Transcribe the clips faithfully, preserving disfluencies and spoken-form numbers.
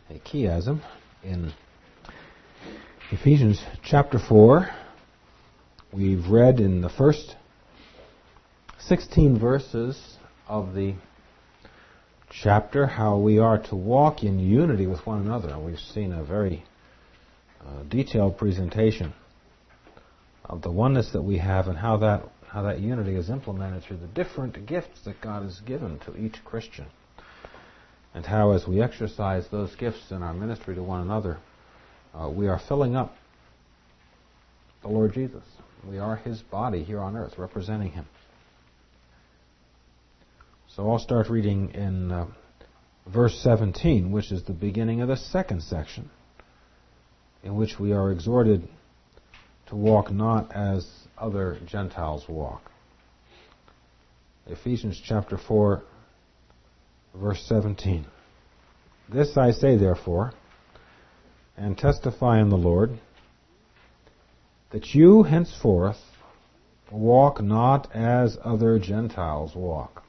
a chiasm in Ephesians chapter four. We've read in the first sixteen verses of the chapter how we are to walk in unity with one another. We've seen a very uh, detailed presentation of the oneness that we have and how that how that unity is implemented through the different gifts that God has given to each Christian, and how as we exercise those gifts in our ministry to one another, uh, we are filling up the Lord Jesus. We are His body here on earth, representing Him. So I'll start reading in uh, verse seventeen, which is the beginning of the second section, in which we are exhorted to walk not as other Gentiles walk. Ephesians chapter four, verse seventeen. This I say, therefore, and testify in the Lord, that you henceforth walk not as other Gentiles walk,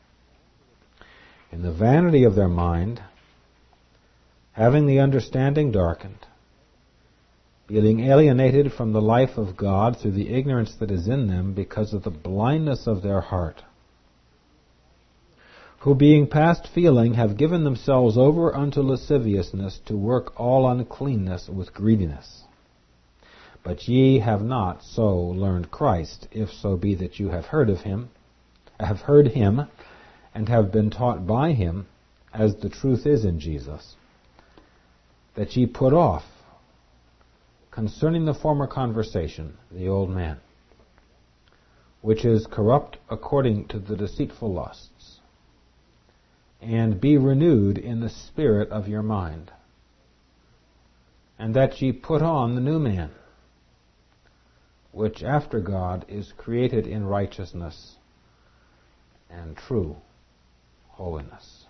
in the vanity of their mind, having the understanding darkened, being alienated from the life of God through the ignorance that is in them because of the blindness of their heart, who being past feeling have given themselves over unto lasciviousness to work all uncleanness with greediness. But ye have not so learned Christ, if so be that you have heard of Him, have heard Him, and have been taught by Him, as the truth is in Jesus, that ye put off, concerning the former conversation, the old man, which is corrupt according to the deceitful lusts, and be renewed in the spirit of your mind, and that ye put on the new man, which after God is created in righteousness and true holiness.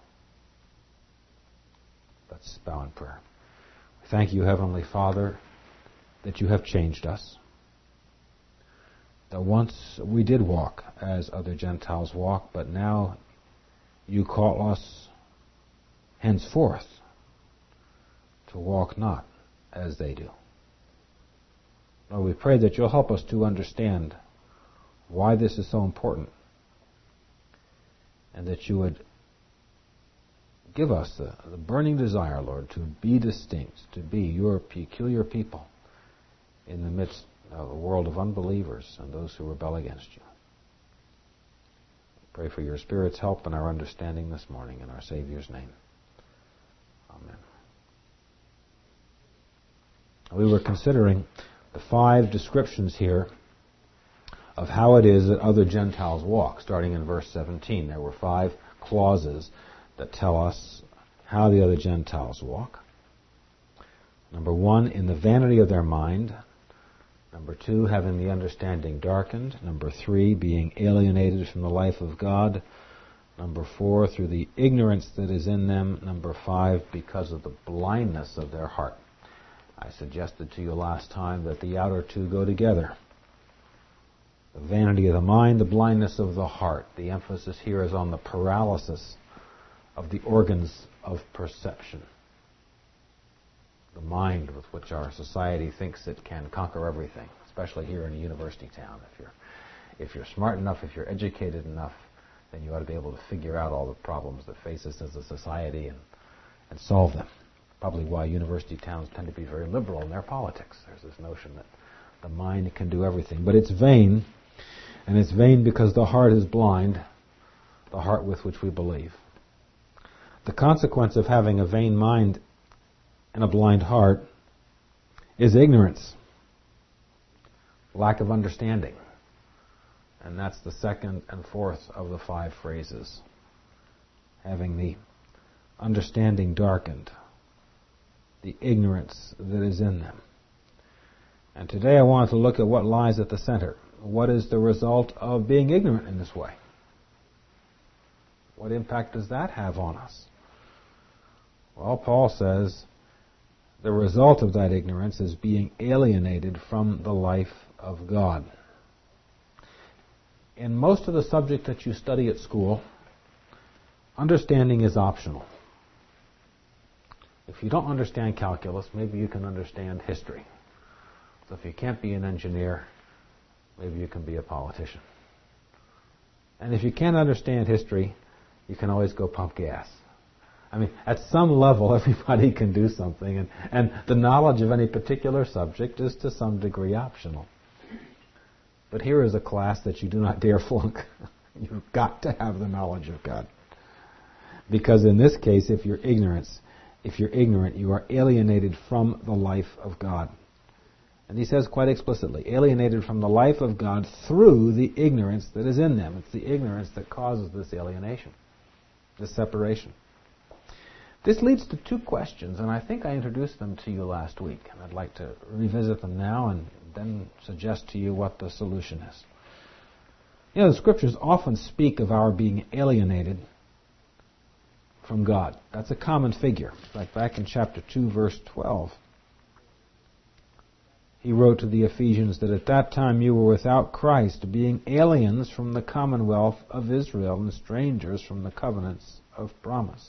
Let's bow in prayer. Thank you, Heavenly Father, that you have changed us. That once we did walk as other Gentiles walk, but now you call us henceforth to walk not as they do. Lord, we pray that you'll help us to understand why this is so important, and that you would give us the, the burning desire, Lord, to be distinct, to be your peculiar people in the midst of a world of unbelievers and those who rebel against you. Pray for your Spirit's help in our understanding this morning, in our Savior's name. Amen. We were considering the five descriptions here of how it is that other Gentiles walk, starting in verse seventeen. There were five clauses that tell us how the other Gentiles walk. Number one, in the vanity of their mind. Number two, having the understanding darkened. Number three, being alienated from the life of God. Number four, through the ignorance that is in them. Number five, because of the blindness of their heart. I suggested to you last time that the outer two go together. The vanity of the mind, the blindness of the heart. The emphasis here is on the paralysis of the organs of perception. The mind with which our society thinks it can conquer everything, especially here in a university town. If you're, if you're smart enough, if you're educated enough, then you ought to be able to figure out all the problems that face us as a society and, and solve them. Probably why university towns tend to be very liberal in their politics. There's this notion that the mind can do everything. But it's vain, and it's vain because the heart is blind, the heart with which we believe. The consequence of having a vain mind and a blind heart is ignorance, lack of understanding. And that's the second and fourth of the five phrases. Having the understanding darkened, the ignorance that is in them. And today I want to look at what lies at the center. What is the result of being ignorant in this way? What impact does that have on us? Well, Paul says the result of that ignorance is being alienated from the life of God. In most of the subject that you study at school, understanding is optional. If you don't understand calculus, maybe you can understand history. So if you can't be an engineer, maybe you can be a politician. And if you can't understand history, you can always go pump gas. I mean, at some level, everybody can do something, and, and the knowledge of any particular subject is to some degree optional. But here is a class that you do not dare flunk. You've got to have the knowledge of God. Because in this case, if you're ignorant, if you're ignorant, you are alienated from the life of God. And he says quite explicitly, alienated from the life of God through the ignorance that is in them. It's the ignorance that causes this alienation, this separation. This leads to two questions, and I think I introduced them to you last week, and I'd like to revisit them now and then suggest to you what the solution is. You know, the Scriptures often speak of our being alienated from God. That's a common figure. Like back in chapter two, verse twelve, he wrote to the Ephesians that at that time you were without Christ, being aliens from the commonwealth of Israel and strangers from the covenants of promise.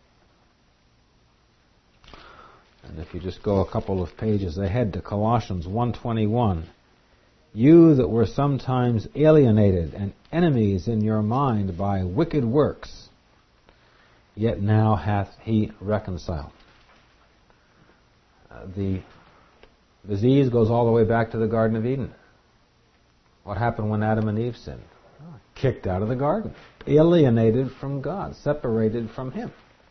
And if you just go a couple of pages ahead to Colossians one twenty-one, you that were sometimes alienated and enemies in your mind by wicked works, yet now hath he reconciled. Uh, the disease goes all the way back to the Garden of Eden. What happened when Adam and Eve sinned? Oh, kicked out of the garden, alienated from God, separated from Him.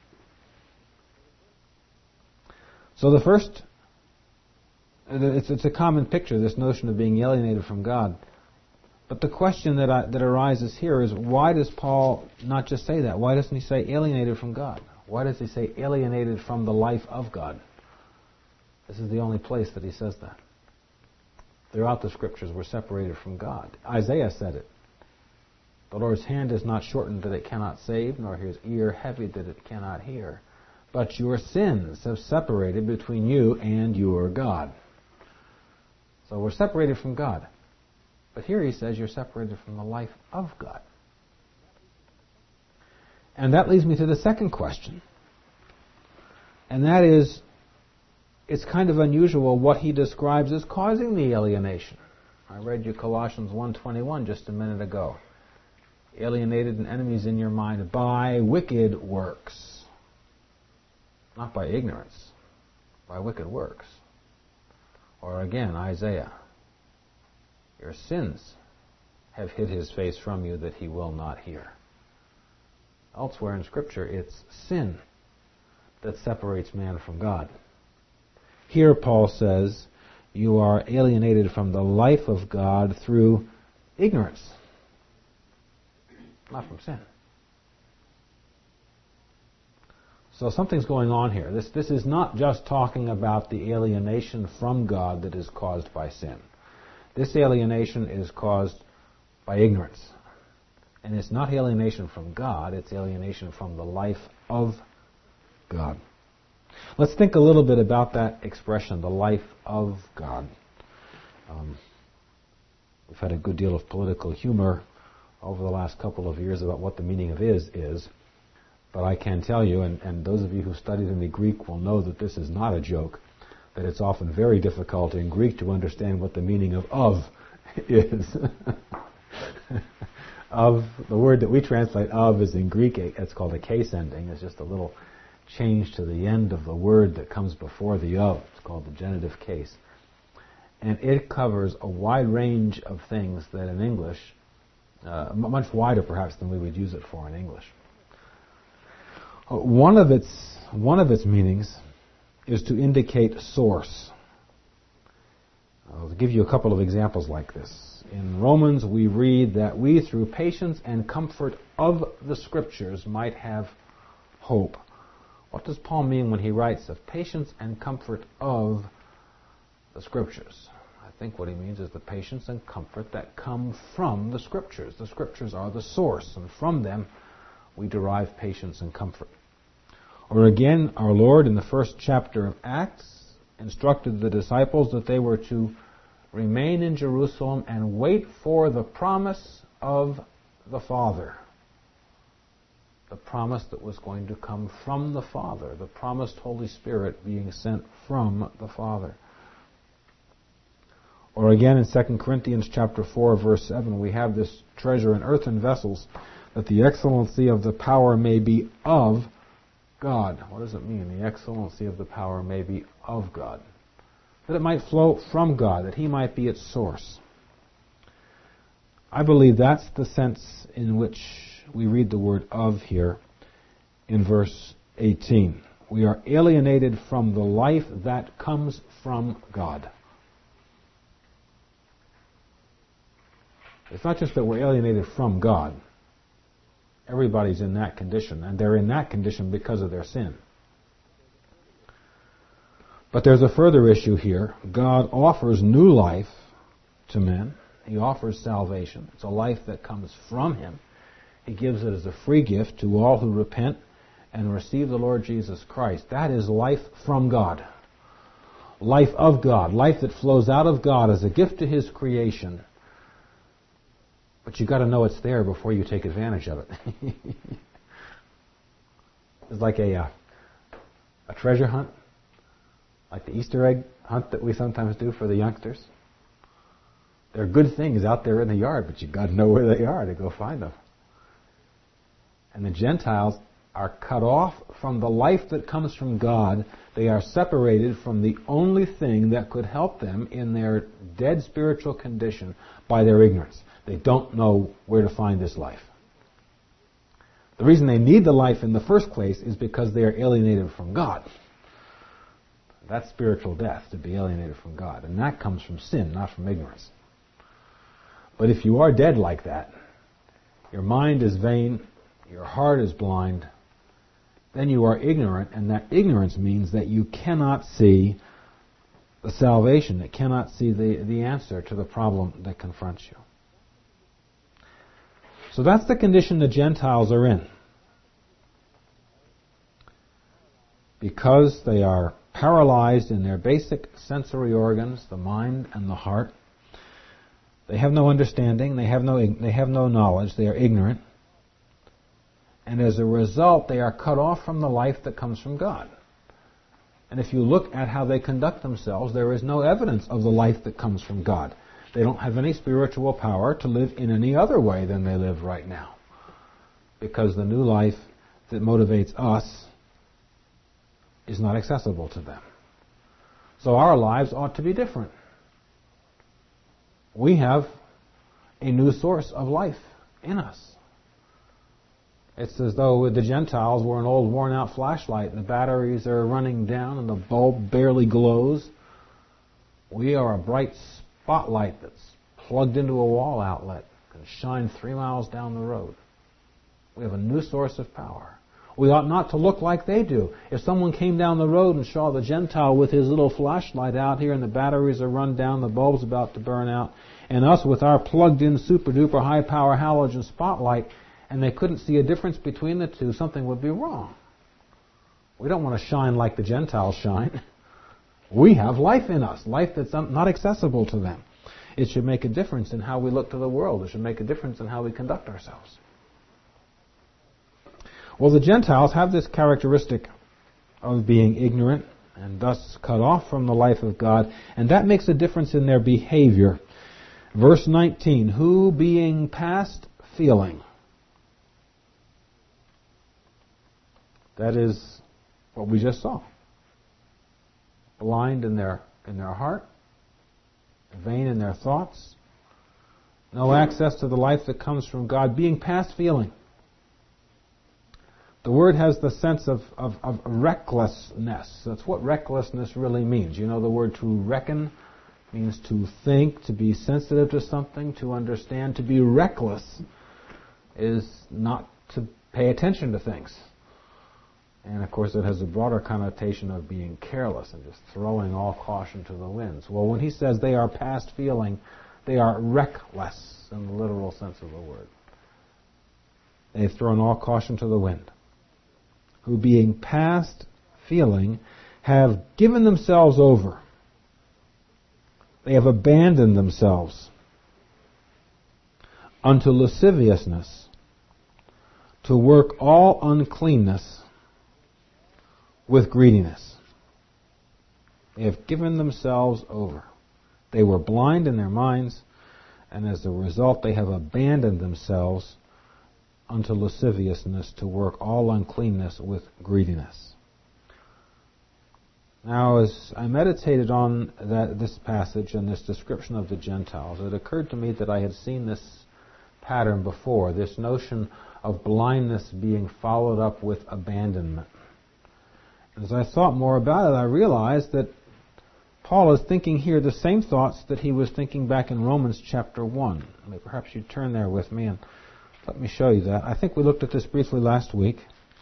So the first, it's, it's a common picture, this notion of being alienated from God. But the question that I, that arises here is, why does Paul not just say that? Why doesn't he say alienated from God? Why does he say alienated from the life of God? This is the only place that he says that. Throughout the Scriptures, we're separated from God. Isaiah said it. The Lord's hand is not shortened that it cannot save, nor his ear heavy that it cannot hear. But your sins have separated between you and your God. So we're separated from God. But here he says you're separated from the life of God. And that leads me to the second question. And that is, it's kind of unusual what he describes as causing the alienation. I read you Colossians one twenty-one just a minute ago. Alienated and enemies in your mind by wicked works. Not by ignorance, by wicked works. Or again, Isaiah. Your sins have hid his face from you that he will not hear. Elsewhere in Scripture, it's sin that separates man from God. Here Paul says, you are alienated from the life of God through ignorance, not from sin. So something's going on here. This, this is not just talking about the alienation from God that is caused by sin. This alienation is caused by ignorance. And it's not alienation from God, it's alienation from the life of God. Let's think a little bit about that expression, the life of God. Um, we've had a good deal of political humor over the last couple of years about what the meaning of is is. But I can tell you, and, and those of you who studied in the Greek will know that this is not a joke, that it's often very difficult in Greek to understand what the meaning of of is. Of, the word that we translate of is in Greek, it's called a case ending. It's just a little change to the end of the word that comes before the of. It's called the genitive case. And it covers a wide range of things that in English, uh, much wider perhaps than we would use it for in English. One of its one of its meanings is to indicate source. I'll give you a couple of examples like this. In Romans, we read that we, through patience and comfort of the Scriptures, might have hope. What does Paul mean when he writes of patience and comfort of the Scriptures? I think what he means is the patience and comfort that come from the Scriptures. The Scriptures are the source, and from them we derive patience and comfort. Or again, our Lord in the first chapter of Acts instructed the disciples that they were to remain in Jerusalem and wait for the promise of the Father. the promise that was going to come from the Father, the promised Holy Spirit being sent from the Father. Or again in Second Corinthians chapter four, verse seven, we have this treasure in earthen vessels, that the excellency of the power may be of God. What does it mean? The excellency of the power may be of God. That it might flow from God, that He might be its source. I believe that's the sense in which we read the word of here in verse eighteen. We are alienated from the life that comes from God. It's not just that we're alienated from God. Everybody's in that condition, and they're in that condition because of their sin. But there's a further issue here. God offers new life to men. He offers salvation. It's a life that comes from Him. He gives it as a free gift to all who repent and receive the Lord Jesus Christ. That is life from God. Life of God. Life that flows out of God as a gift to His creation. But you've got to know it's there before you take advantage of it. It's like a, uh, a treasure hunt, like the Easter egg hunt that we sometimes do for the youngsters. There are good things out there in the yard, but you've got to know where they are to go find them. And the Gentiles are cut off from the life that comes from God. They are separated from the only thing that could help them in their dead spiritual condition by their ignorance. They don't know where to find this life. The reason they need the life in the first place is because they are alienated from God. That's spiritual death, to be alienated from God. And that comes from sin, not from ignorance. But if you are dead like that, your mind is vain, your heart is blind, then you are ignorant, and that ignorance means that you cannot see the salvation, that cannot see the, the answer to the problem that confronts you. So that's the condition the Gentiles are in. Because they are paralyzed in their basic sensory organs, the mind and the heart, they have no understanding, they have no, they have no knowledge, they are ignorant. And as a result, they are cut off from the life that comes from God. And if you look at how they conduct themselves, there is no evidence of the life that comes from God. They don't have any spiritual power to live in any other way than they live right now. Because the new life that motivates us is not accessible to them. So our lives ought to be different. We have a new source of life in us. It's as though the Gentiles were an old worn-out flashlight and the batteries are running down and the bulb barely glows. We are a bright spotlight that's plugged into a wall outlet, can shine three miles down the road. We have a new source of power. We ought not to look like they do. If someone came down the road and saw the Gentile with his little flashlight out here and the batteries are run down, the bulb's about to burn out, and us with our plugged-in super-duper high-power halogen spotlight, and they couldn't see a difference between the two, something would be wrong. We don't want to shine like the Gentiles shine. We have life in us, life that's not accessible to them. It should make a difference in how we look to the world. It should make a difference in how we conduct ourselves. Well, the Gentiles have this characteristic of being ignorant and thus cut off from the life of God, and that makes a difference in their behavior. Verse nineteen, who being past feeling. That is what we just saw. Blind in their in their heart, vain in their thoughts, no access to the life that comes from God, being past feeling. The word has the sense of, of, of recklessness. That's what recklessness really means. You know, the word to reckon means to think, to be sensitive to something, to understand. To be reckless is not to pay attention to things. And of course it has a broader connotation of being careless and just throwing all caution to the winds. Well, when he says they are past feeling, they are reckless in the literal sense of the word. They've thrown all caution to the wind. Who being past feeling have given themselves over. They have abandoned themselves unto lasciviousness, to work all uncleanness with greediness. They have given themselves over. They were blind in their minds, and as a result they have abandoned themselves unto lasciviousness to work all uncleanness with greediness. Now, as I meditated on that, this passage and this description of the Gentiles, it occurred to me that I had seen this pattern before, this notion of blindness being followed up with abandonment. As I thought more about it, I realized that Paul is thinking here the same thoughts that he was thinking back in Romans chapter one. Perhaps you turn there with me and let me show you that. I think we looked at this briefly last week.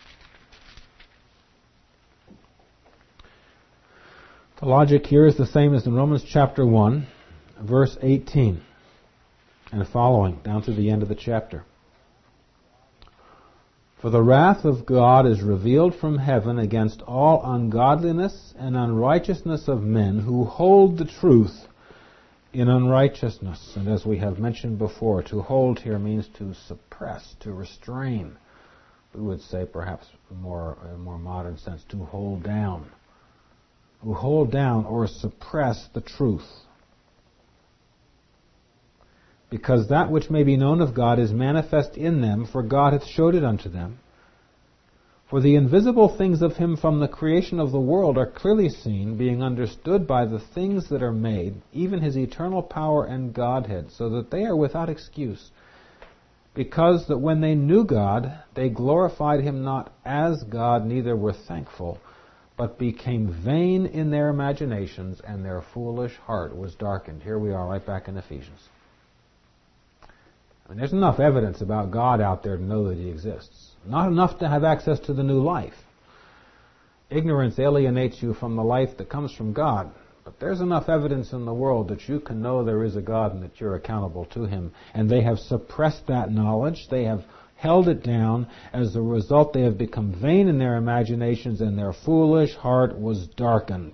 The logic here is the same as in Romans chapter one, verse eighteen, and following, down to the end of the chapter. For the wrath of God is revealed from heaven against all ungodliness and unrighteousness of men who hold the truth in unrighteousness. And as we have mentioned before, to hold here means to suppress, to restrain. We would say perhaps more, in a more modern sense, to hold down. Who hold down or suppress the truth. Because that which may be known of God is manifest in them, for God hath showed it unto them. For the invisible things of Him from the creation of the world are clearly seen, being understood by the things that are made, even His eternal power and Godhead, so that they are without excuse. Because that when they knew God, they glorified Him not as God, neither were thankful, but became vain in their imaginations, and their foolish heart was darkened. Here we are right back in Ephesians. I mean, there's enough evidence about God out there to know that He exists. Not enough to have access to the new life. Ignorance alienates you from the life that comes from God. But there's enough evidence in the world that you can know there is a God and that you're accountable to Him. And they have suppressed that knowledge. They have held it down. As a result, they have become vain in their imaginations, and their foolish heart was darkened.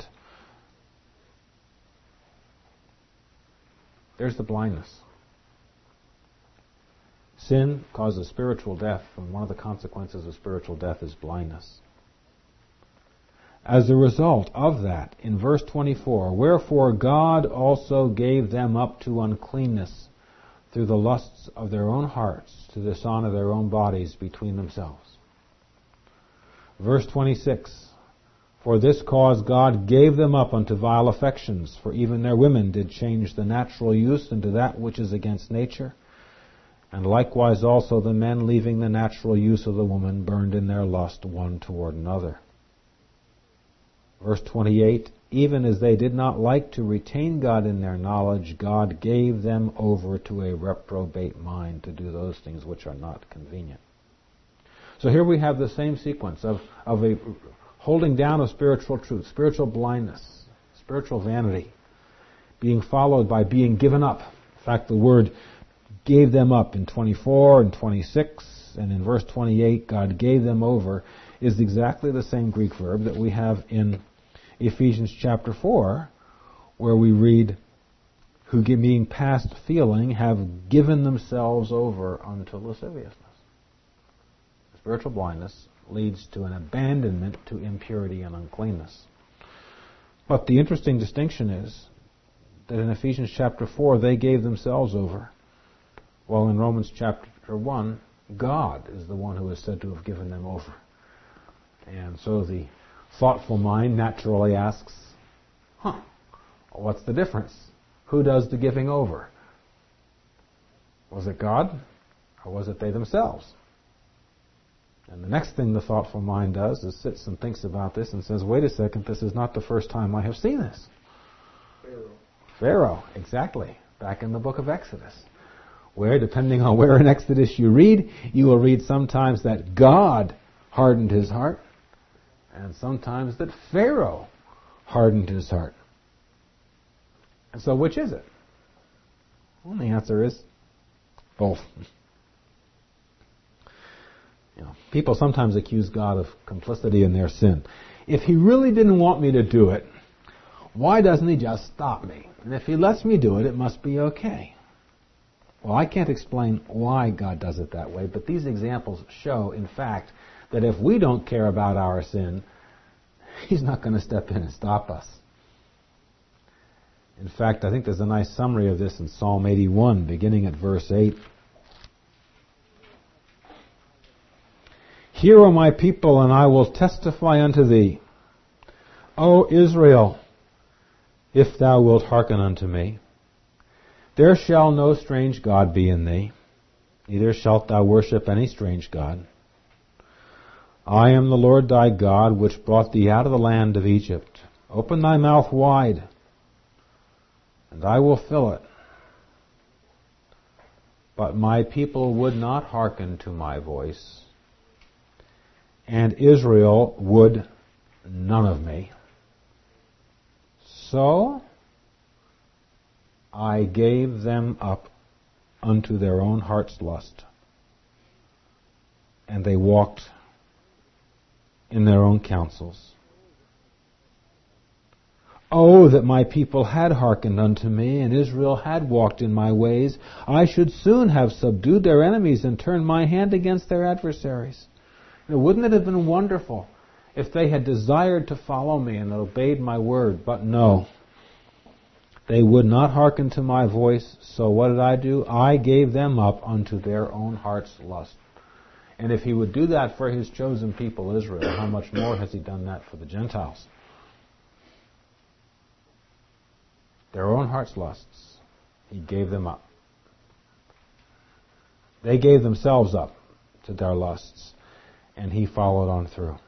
There's the blindness. Sin causes spiritual death, and one of the consequences of spiritual death is blindness. As a result of that, in verse twenty-four, wherefore God also gave them up to uncleanness through the lusts of their own hearts, to dishonor their own bodies between themselves. Verse twenty-six, for this cause God gave them up unto vile affections, for even their women did change the natural use into that which is against nature. And likewise also the men, leaving the natural use of the woman, burned in their lust one toward another. Verse twenty-eight, even as they did not like to retain God in their knowledge, God gave them over to a reprobate mind to do those things which are not convenient. So here we have the same sequence of, of a holding down of spiritual truth, spiritual blindness, spiritual vanity, being followed by being given up. In fact, the word gave them up in twenty-four and twenty-six, and in verse twenty-eight, God gave them over, is exactly the same Greek verb that we have in Ephesians chapter four, where we read, who being past feeling have given themselves over unto lasciviousness. Spiritual blindness leads to an abandonment to impurity and uncleanness. But the interesting distinction is that in Ephesians chapter four they gave themselves over, while in Romans chapter one, God is the one who is said to have given them over. And so the thoughtful mind naturally asks, huh, what's the difference? Who does the giving over? Was it God, or was it they themselves? And the next thing the thoughtful mind does is sits and thinks about this and says, wait a second, this is not the first time I have seen this. Pharaoh. Pharaoh, exactly. Back in the book of Exodus, where, depending on where in Exodus you read, you will read sometimes that God hardened his heart, and sometimes that Pharaoh hardened his heart. And so which is it? Well, the answer is both. You know, people sometimes accuse God of complicity in their sin. If He really didn't want me to do it, why doesn't He just stop me? And if He lets me do it, it must be okay. Well, I can't explain why God does it that way, but these examples show, in fact, that if we don't care about our sin, He's not going to step in and stop us. In fact, I think there's a nice summary of this in Psalm eighty-one, beginning at verse eight. Hear, O my people, and I will testify unto thee. O Israel, if thou wilt hearken unto me, there shall no strange god be in thee, neither shalt thou worship any strange god. I am the Lord thy God, which brought thee out of the land of Egypt. Open thy mouth wide, and I will fill it. But my people would not hearken to my voice, and Israel would none of me. So I gave them up unto their own heart's lust, and they walked in their own counsels. Oh, that my people had hearkened unto me, and Israel had walked in my ways, I should soon have subdued their enemies and turned my hand against their adversaries. Now, wouldn't it have been wonderful if they had desired to follow me and obeyed my word? But no. They would not hearken to my voice, so what did I do? I gave them up unto their own heart's lust. And if He would do that for His chosen people, Israel, how much more has He done that for the Gentiles? Their own heart's lusts, He gave them up. They gave themselves up to their lusts, and He followed on through.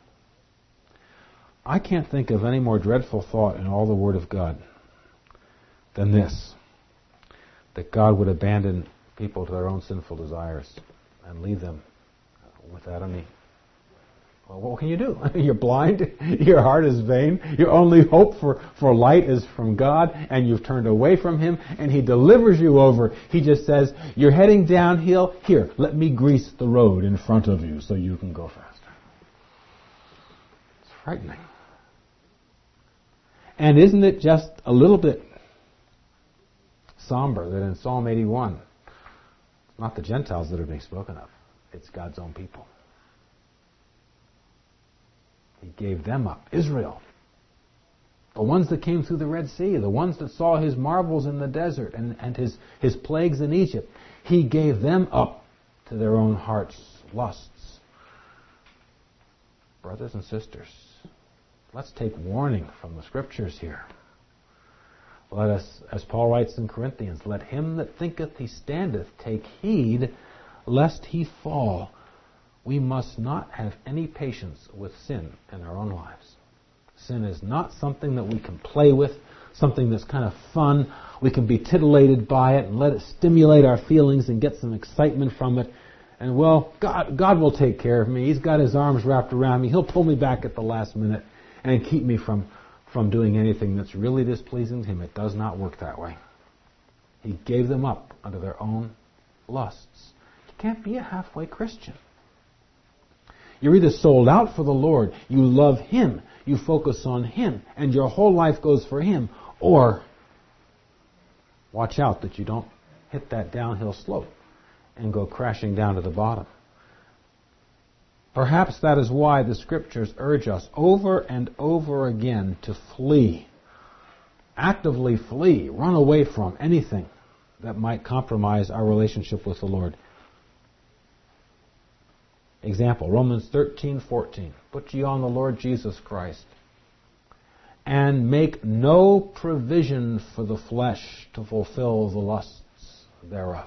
I can't think of any more dreadful thought in all the Word of God than this, that God would abandon people to their own sinful desires and leave them without any. Well, what can you do? You're blind, your heart is vain, your only hope for, for light is from God, and you've turned away from Him, and He delivers you over. He just says, you're heading downhill, here, let me grease the road in front of you so you can go faster. It's frightening. And isn't it just a little bit somber that in Psalm eighty-one, it's not the Gentiles that are being spoken of, it's God's own people. He gave them up. Israel. The ones that came through the Red Sea, the ones that saw His marvels in the desert and, and his, his plagues in Egypt. He gave them up to their own heart's lusts. Brothers and sisters, let's take warning from the Scriptures here. Let us, as Paul writes in Corinthians, let him that thinketh he standeth take heed lest he fall. We must not have any patience with sin in our own lives. Sin is not something that we can play with, something that's kind of fun. We can be titillated by it and let it stimulate our feelings and get some excitement from it. And well, God, God will take care of me. He's got His arms wrapped around me. He'll pull me back at the last minute and keep me from, from doing anything that's really displeasing to Him. It does not work that way. He gave them up under their own lusts. You can't be a halfway Christian. You're either sold out for the Lord, you love Him, you focus on Him, and your whole life goes for Him, or watch out that you don't hit that downhill slope and go crashing down to the bottom. Perhaps that is why the Scriptures urge us over and over again to flee, actively flee, run away from anything that might compromise our relationship with the Lord. Example, Romans thirteen fourteen. Put ye on the Lord Jesus Christ, and make no provision for the flesh to fulfill the lusts thereof.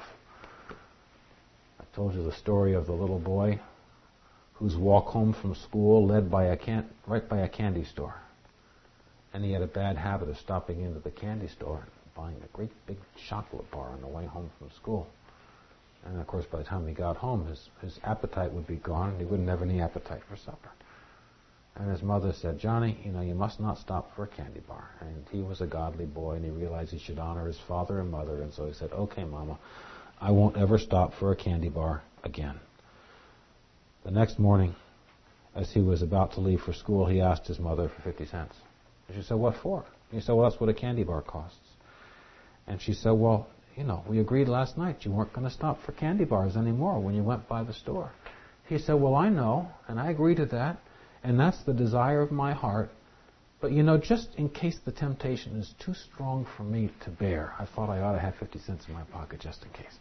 I told you the story of the little boy whose walk home from school led by a can- right by a candy store. And he had a bad habit of stopping into the candy store and buying a great big chocolate bar on the way home from school. And of course, by the time he got home, his, his appetite would be gone, and he wouldn't have any appetite for supper. And his mother said, Johnny, you know, you must not stop for a candy bar. And he was a godly boy, and he realized he should honor his father and mother, and so he said, okay, Mama, I won't ever stop for a candy bar again. The next morning, as he was about to leave for school, he asked his mother for fifty cents. And she said, what for? And he said, well, that's what a candy bar costs. And she said, well, you know, we agreed last night you weren't going to stop for candy bars anymore when you went by the store. He said, well, I know, and I agree to that, and that's the desire of my heart. But, you know, just in case the temptation is too strong for me to bear, I thought I ought to have fifty cents in my pocket just in case.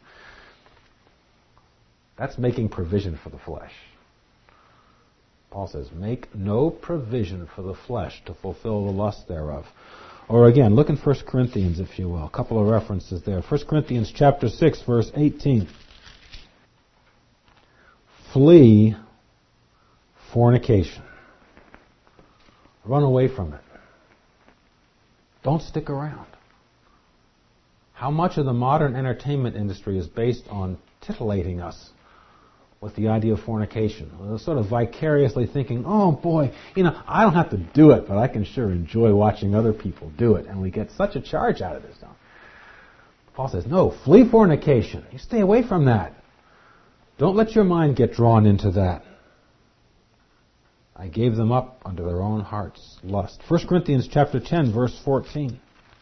That's making provision for the flesh. Paul says, make no provision for the flesh to fulfill the lust thereof. Or again, look in First Corinthians, if you will. A couple of references there. First Corinthians chapter six, verse eighteen. Flee fornication. Run away from it. Don't stick around. How much of the modern entertainment industry is based on titillating us with the idea of fornication? We're sort of vicariously thinking, oh boy, you know, I don't have to do it, but I can sure enjoy watching other people do it. And we get such a charge out of this, don't we? Paul says, no, flee fornication. You stay away from that. Don't let your mind get drawn into that. I gave them up unto their own heart's lust. First Corinthians chapter ten, verse fourteen.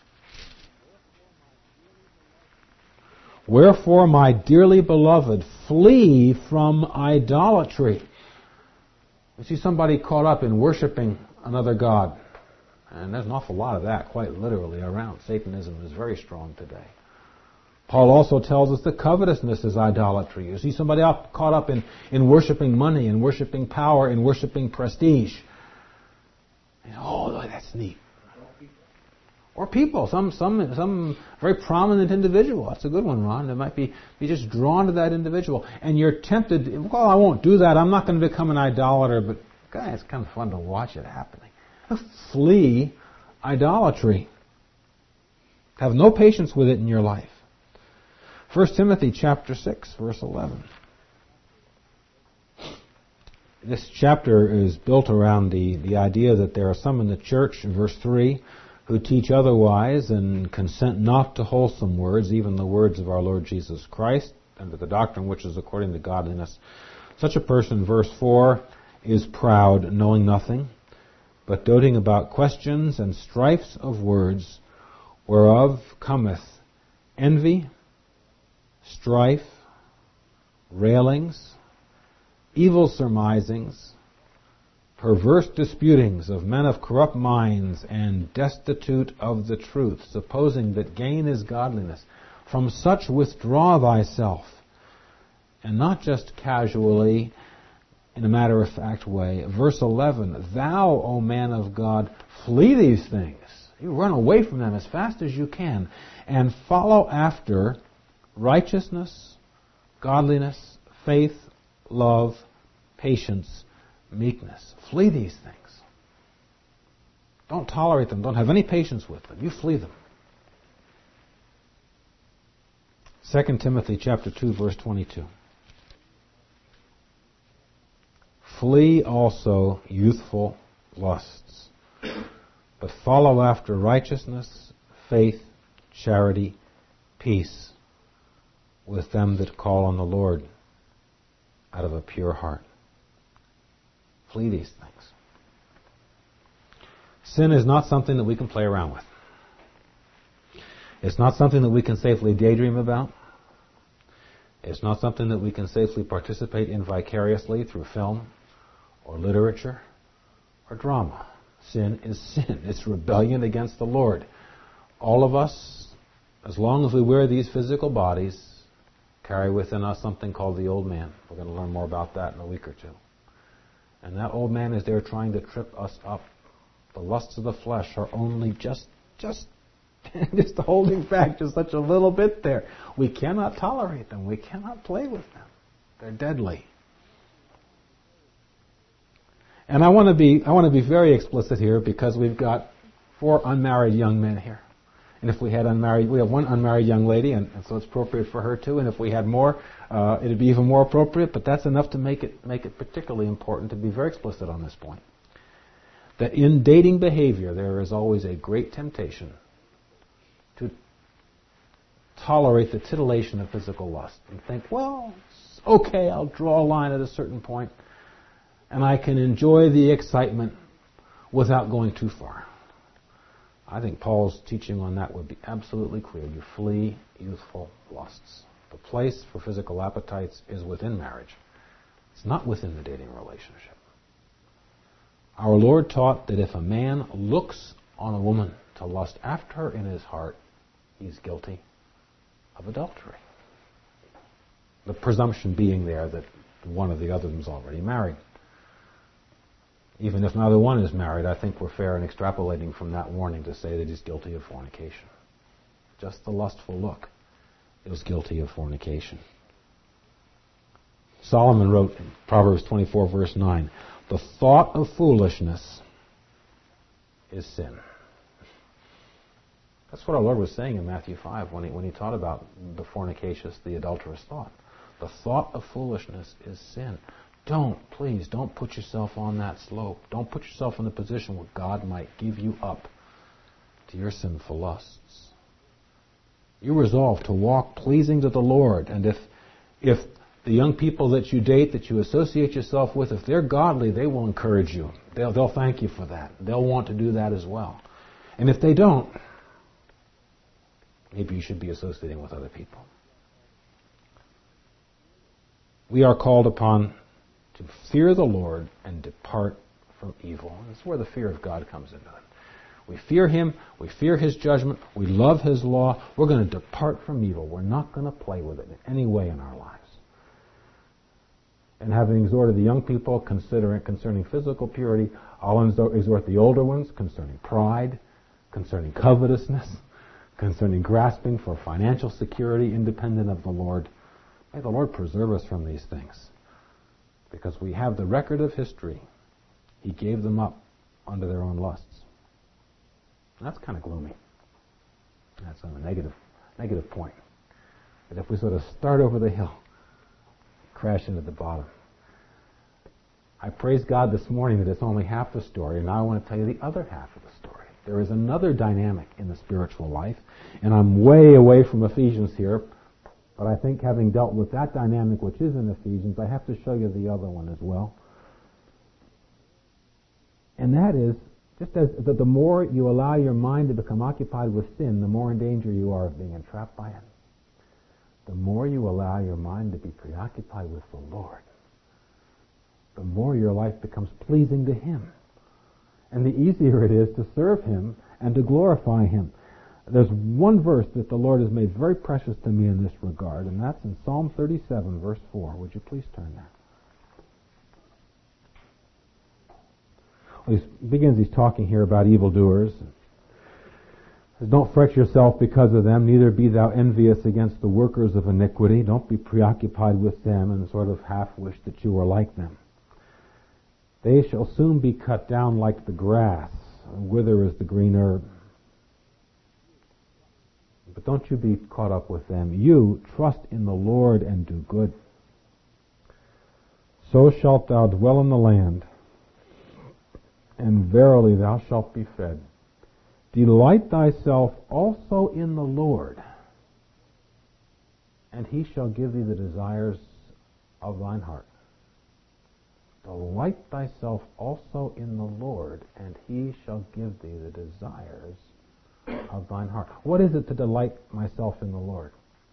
Wherefore, my dearly beloved, flee from idolatry. You see somebody caught up in worshiping another god. And there's an awful lot of that, quite literally, around. Satanism is very strong today. Paul also tells us that covetousness is idolatry. You see somebody up, caught up in, in worshiping money, in worshiping power, in worshiping prestige. And, oh, that's neat. Or people, some some some very prominent individual. That's a good one, Ron. It might be you're just drawn to that individual, and you're tempted. Well, I won't do that. I'm not going to become an idolater. But God, it's kind of fun to watch it happening. Flee idolatry. Have no patience with it in your life. First Timothy chapter six, verse eleven. This chapter is built around the, the idea that there are some in the church, in verse three, who teach otherwise and consent not to wholesome words, even the words of our Lord Jesus Christ, and to the doctrine which is according to godliness. Such a person, verse four, is proud, knowing nothing, but doting about questions and strifes of words, whereof cometh envy, strife, railings, evil surmisings, perverse disputings of men of corrupt minds, and destitute of the truth, supposing that gain is godliness. From such withdraw thyself. And not just casually, in a matter-of-fact way. Verse eleven, thou, O man of God, flee these things. You run away from them as fast as you can, and follow after righteousness, godliness, faith, love, patience, meekness. Flee these things. Don't tolerate them. Don't have any patience with them. You flee them. Second Timothy chapter two, verse twenty-two. Flee also youthful lusts, but follow after righteousness, faith, charity, peace, with them that call on the Lord out of a pure heart. Flee these things. Sin is not something that we can play around with. It's not something that we can safely daydream about. It's not something that we can safely participate in vicariously through film or literature or drama. Sin is sin. It's rebellion against the Lord. All of us, as long as we wear these physical bodies, carry within us something called the old man. We're going to learn more about that in a week or two. And that old man is there trying to trip us up. The lusts of the flesh are only just, just, just holding back just such a little bit there. We cannot tolerate them. We cannot play with them. They're deadly. And I want to be, I want to be very explicit here because we've got four unmarried young men here. And if we had unmarried, we have one unmarried young lady, and, and so it's appropriate for her too. And if we had more, uh, it'd be even more appropriate. But that's enough to make it make it particularly important to be very explicit on this point. That in dating behavior, there is always a great temptation to tolerate the titillation of physical lust and think, well, it's okay, I'll draw a line at a certain point, and I can enjoy the excitement without going too far. I think Paul's teaching on that would be absolutely clear. You flee youthful lusts. The place for physical appetites is within marriage. It's not within the dating relationship. Our Lord taught that if a man looks on a woman to lust after her in his heart, he's guilty of adultery. The presumption being there that one of the other is already married. Even if neither one is married, I think we're fair in extrapolating from that warning to say that he's guilty of fornication. Just the lustful look is guilty of fornication. Solomon wrote in Proverbs twenty-four, verse nine, the thought of foolishness is sin. That's what our Lord was saying in Matthew five when he, when he taught about the fornicacious, the adulterous thought. The thought of foolishness is sin. Don't, please, don't put yourself on that slope. Don't put yourself in the position where God might give you up to your sinful lusts. You resolve to walk pleasing to the Lord, and if if the young people that you date, that you associate yourself with, if they're godly, they will encourage you. They'll, they'll thank you for that. They'll want to do that as well. And if they don't, maybe you should be associating with other people. We are called upon to fear the Lord and depart from evil. And that's where the fear of God comes into it. We fear Him, we fear His judgment, we love His law. We're going to depart from evil. We're not going to play with it in any way in our lives. And having exhorted the young people considering, concerning physical purity, I'll exhort the older ones concerning pride, concerning covetousness, concerning grasping for financial security independent of the Lord. May the Lord preserve us from these things. Because we have the record of history. He gave them up under their own lusts. And that's kind of gloomy. That's a negative, negative point. That if we sort of start over the hill, crash into the bottom. I praise God this morning that it's only half the story, and now I want to tell you the other half of the story. There is another dynamic in the spiritual life, and I'm way away from Ephesians here, but I think having dealt with that dynamic which is in Ephesians, I have to show you the other one as well. And that is, just as that the more you allow your mind to become occupied with sin, the more in danger you are of being entrapped by it. The more you allow your mind to be preoccupied with the Lord, the more your life becomes pleasing to Him. And the easier it is to serve Him and to glorify Him. There's one verse that the Lord has made very precious to me in this regard, and that's in Psalm thirty-seven, verse four. Would you please turn there? Well, he begins, he's talking here about evildoers. Don't fret yourself because of them, neither be thou envious against the workers of iniquity. Don't be preoccupied with them and sort of half wish that you were like them. They shall soon be cut down like the grass, and wither as the green herb. But don't you be caught up with them. You trust in the Lord and do good. So shalt thou dwell in the land, and verily thou shalt be fed. Delight thyself also in the Lord, and He shall give thee the desires of thine heart. Delight thyself also in the Lord, and He shall give thee the desires of thine heart. What is it to delight myself in the Lord?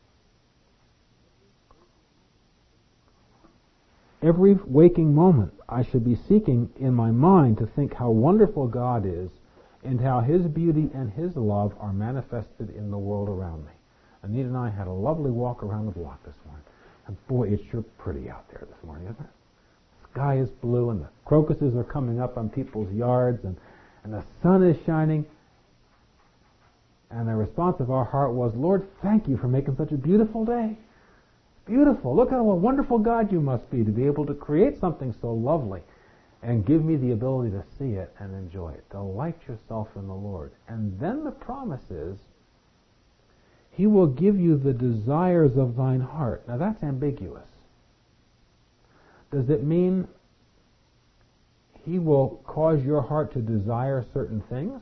Every waking moment I should be seeking in my mind to think how wonderful God is and how His beauty and His love are manifested in the world around me. Anita and I had a lovely walk around the block this morning. And boy, it's sure pretty out there this morning, isn't it? The sky is blue and the crocuses are coming up on people's yards and, and the sun is shining. And the response of our heart was, Lord, thank you for making such a beautiful day. Beautiful. Look at what a wonderful God you must be to be able to create something so lovely and give me the ability to see it and enjoy it. Delight yourself in the Lord. And then the promise is, He will give you the desires of thine heart. Now that's ambiguous. Does it mean He will cause your heart to desire certain things?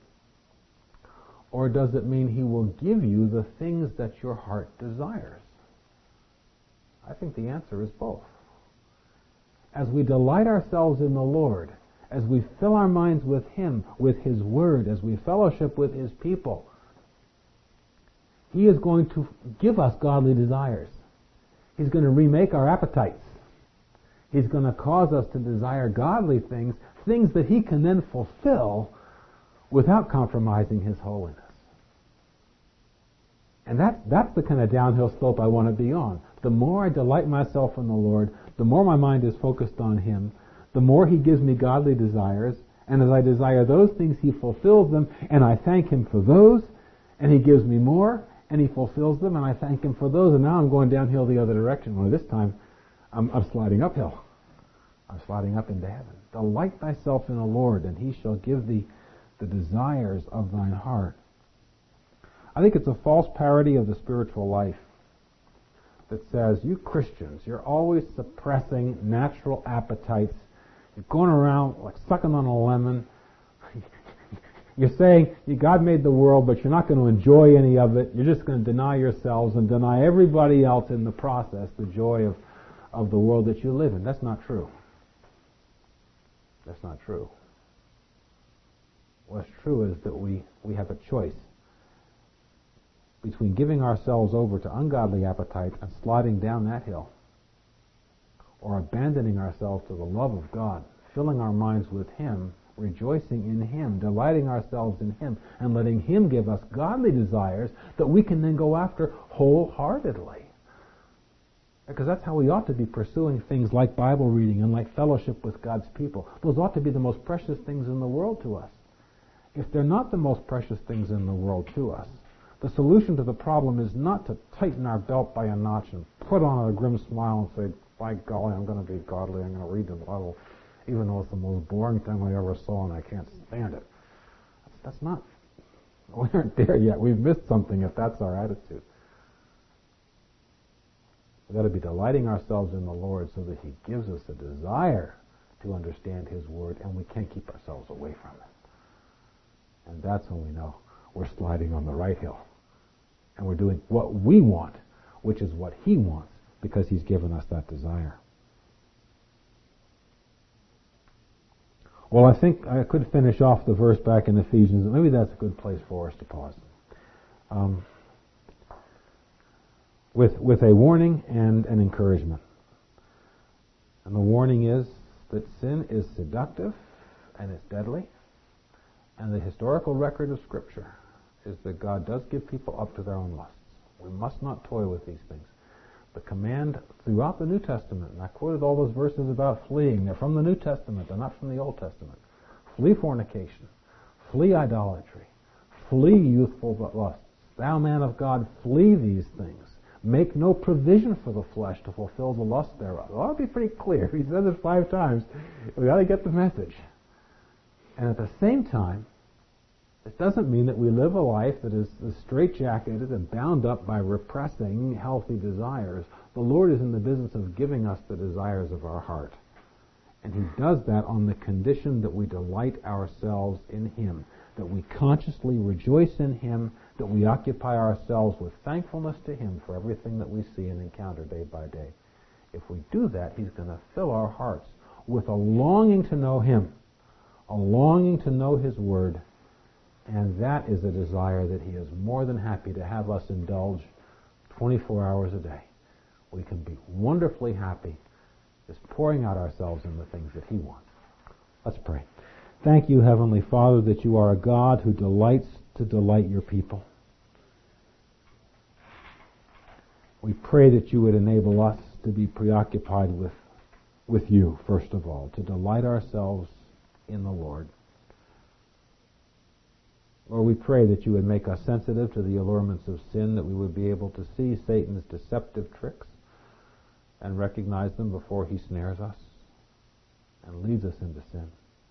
Or does it mean He will give you the things that your heart desires? I think the answer is both. As we delight ourselves in the Lord, as we fill our minds with Him, with His Word, as we fellowship with His people, He is going to give us godly desires. He's going to remake our appetites. He's going to cause us to desire godly things, things that He can then fulfill without compromising His holiness. And that, that's the kind of downhill slope I want to be on. The more I delight myself in the Lord, the more my mind is focused on Him, the more He gives me godly desires, and as I desire those things, He fulfills them, and I thank Him for those, and He gives me more, and He fulfills them, and I thank Him for those, and now I'm going downhill the other direction. Well, this time, I'm, I'm sliding uphill. I'm sliding up into heaven. Delight thyself in the Lord, and He shall give thee the desires of thine heart. I think it's a false parody of the spiritual life that says, you Christians, you're always suppressing natural appetites. You're going around like sucking on a lemon. You're saying God made the world, but you're not going to enjoy any of it. You're just going to deny yourselves and deny everybody else in the process the joy of, of the world that you live in. That's not true. That's not true. What's true is that we, we have a choice between giving ourselves over to ungodly appetites and sliding down that hill, or abandoning ourselves to the love of God, filling our minds with Him, rejoicing in Him, delighting ourselves in Him, and letting Him give us godly desires that we can then go after wholeheartedly. Because that's how we ought to be pursuing things like Bible reading and like fellowship with God's people. Those ought to be the most precious things in the world to us. If they're not the most precious things in the world to us, the solution to the problem is not to tighten our belt by a notch and put on a grim smile and say, by golly, I'm going to be godly, I'm going to read the Bible, even though it's the most boring thing I ever saw and I can't stand it. That's, that's not, we aren't there yet. We've missed something if that's our attitude. We've got to be delighting ourselves in the Lord so that He gives us a desire to understand His Word, and we can't keep ourselves away from it. And that's when we know we're sliding on the right hill. And we're doing what we want, which is what He wants, because He's given us that desire. Well, I think I could finish off the verse back in Ephesians. Maybe that's a good place for us to pause. Um, with, with a warning and an encouragement. And the warning is that sin is seductive and it's deadly. And the historical record of Scripture is that God does give people up to their own lusts. We must not toy with these things. The command throughout the New Testament, and I quoted all those verses about fleeing, they're from the New Testament, they're not from the Old Testament. Flee fornication, flee idolatry, flee youthful lusts. Thou man of God, flee these things. Make no provision for the flesh to fulfill the lust thereof. Well, that'll be pretty clear. He says it five times. We got to get the message. And at the same time, it doesn't mean that we live a life that is straitjacketed and bound up by repressing healthy desires. The Lord is in the business of giving us the desires of our heart. And He does that on the condition that we delight ourselves in Him, that we consciously rejoice in Him, that we occupy ourselves with thankfulness to Him for everything that we see and encounter day by day. If we do that, He's going to fill our hearts with a longing to know Him, a longing to know His Word, and that is a desire that He is more than happy to have us indulge twenty-four hours a day. We can be wonderfully happy just pouring out ourselves in the things that He wants. Let's pray. Thank you, Heavenly Father, that you are a God who delights to delight your people. We pray that you would enable us to be preoccupied with, with you, first of all, to delight ourselves in the Lord. Lord, we pray that you would make us sensitive to the allurements of sin, that we would be able to see Satan's deceptive tricks and recognize them before he snares us and leads us into sin.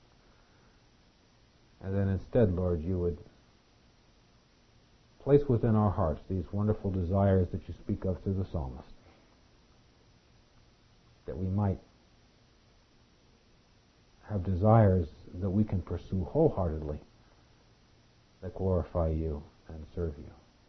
And then instead, Lord, you would place within our hearts these wonderful desires that you speak of through the psalmist, that we might have desires that we can pursue wholeheartedly, that glorify you and serve you.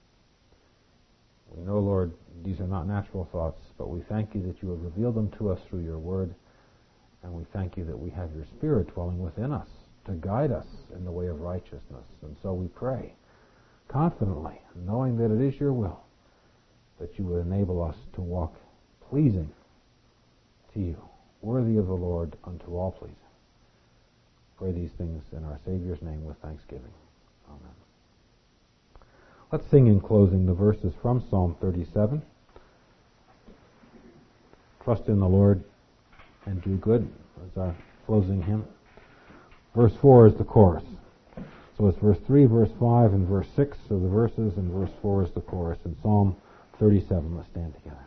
We know, Lord, these are not natural thoughts, but we thank you that you have revealed them to us through your word, And we thank you that we have your Spirit dwelling within us to guide us in the way of righteousness. And so we pray confidently, knowing that it is your will, that you would enable us to walk pleasing to you, worthy of the Lord unto all pleasing. Pray these things in our Savior's name with thanksgiving. Amen. Let's sing in closing the verses from Psalm thirty-seven. Trust in the Lord and do good as our closing hymn. Verse four is the chorus. So it's verse three, verse five, and verse six are the verses, and verse four is the chorus. In Psalm thirty-seven, let's stand together.